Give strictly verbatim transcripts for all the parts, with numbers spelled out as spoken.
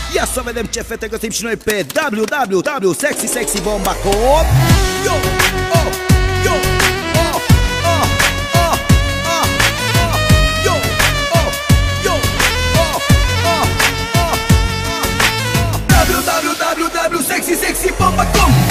Ia să vedem ce fete găsim și noi pe w w w punct sexy sexy bomba punct com. Yo, oh, yo, oh, oh, oh, oh, oh, yo, oh, yo, oh, oh, oh, w w w punct sexy sexy bomba punct com.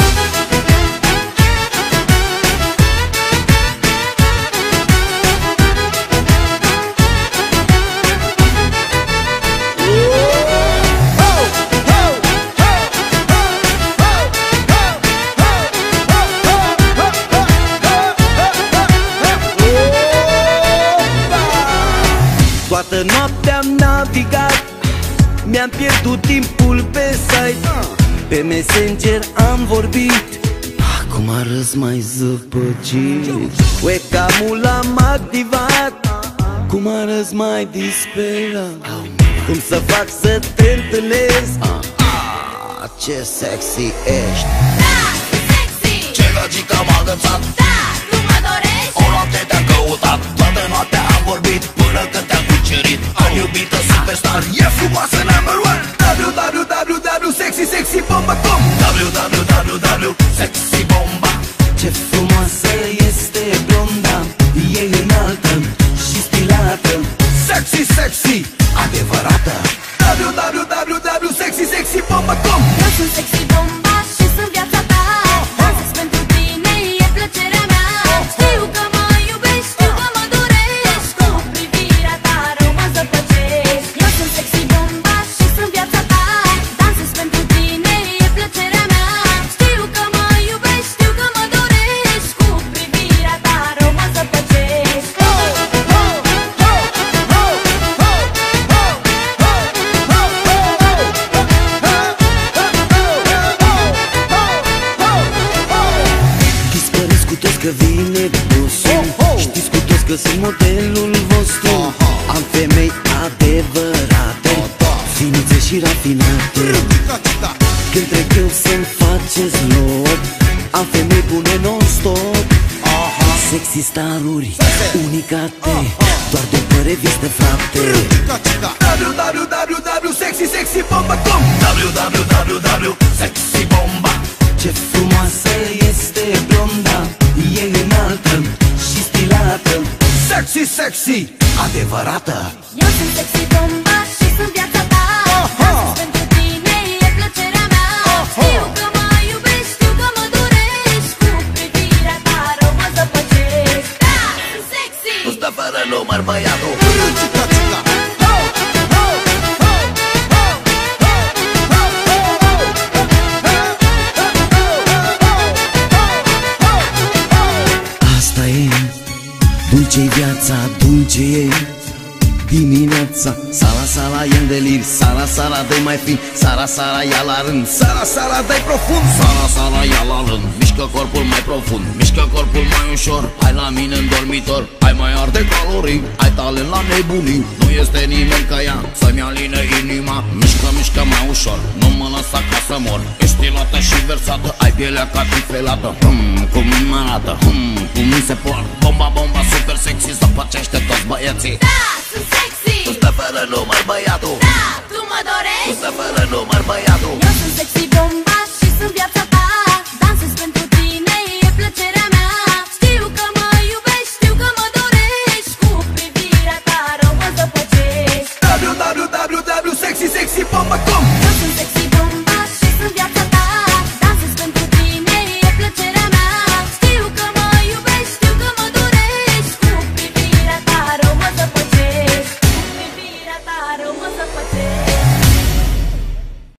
Toată noaptea am navigat, mi-am pierdut timpul pe site, pe Messenger am vorbit, acum arăs mai zăpăcit. Webcam-ul am activat, cum arăs mai disperat. Cum să fac să te întâlnesc? Ah, ce sexy ești. Da, sexy. Ce gagică m-a agățat. Da, tu mă dorești. O noapte te-am căutat, toată noaptea am vorbit, până când te-am cucerit. Am iubită superstar, e frumoasă number one. w w w punct sexy sexy bomba punct com. w w w punct sexy bomba. Ce frumoasă este blonda, e înaltă și stilată, Sexy, sexy, adevărată. w w w punct sexy sexy bomba punct com. Eu sunt sexy bomba și sunt viața ta. Dansez pentru tine, e plăcerea mea. Știu că mă iubești, știu că mă dorești. Cu privirea ta rău mă zăpăcești. Eu sunt sexy bomba și sunt viața ta. Dansez pentru tine, e plăcerea mea. Știu că mă iubești, știu că mă dorești. Cu privirea ta rău mă zăpăcești. Dispărâți cu toți că vine busul, știți cu toți că sunt modelul vostru. Am femei adevărate, finuțe și rafinate. Când trec eu să-mi faceți loc, am femei bune non-stop. Sexy staruri, unicate, doar după revistă, frate. w w w punct sexy sexy bomba punct com. w w w punct sexy bomba. Ce frumoasă este blonda, e înaltă și stilată, Sexy, sexy, adevărată. Eu sunt sexy bomba și sunt viața ta. Dansez pentru tine, e plăcerea mea. Știu că mă iubești, știu că mă dorești. Cu privirea ta rău mă zăpăcești. Da, sunt sexy. Nu stă fără număr băiatul. asta e, dulce-i viața, dulce e dimineața. Sala, sala, e în delir, sala, sala, dă-i mai fin, sara, sara, ia la rând, sara, sara, dă-i profund, Sara, sara, ia la rând, mișcă corpul mai profund, mișcă corpul mai ușor. Hai la mine în dormitor, ai mai arde calorii, ai talent la nebunii. Nu este nimeni ca ea să-mi aline inima. Mișcă, mișcă mai ușor, nu mă lăsa ca să mor. Ești stilată și versată, ai pielea ca tifelată. Hmm, cum mă arată, hmm, cum mi se poartă. Bomba, bomba, super sexy, zăpăcește toți băieții. Da, sunt sexy. Nu stă fără număr băiatul. Da, tu mă Nu dorești. stă fără număr băiatul. Eu sunt sexy bomba și sunt viața ta. Dansez pentru tine, e plăcerea mea. Știu că mă iubești, știu că mă dorești. Cu privirea ta rău mă zăpăcești. w w w punct sexy sexy bomba punct com. Eu sunt sexy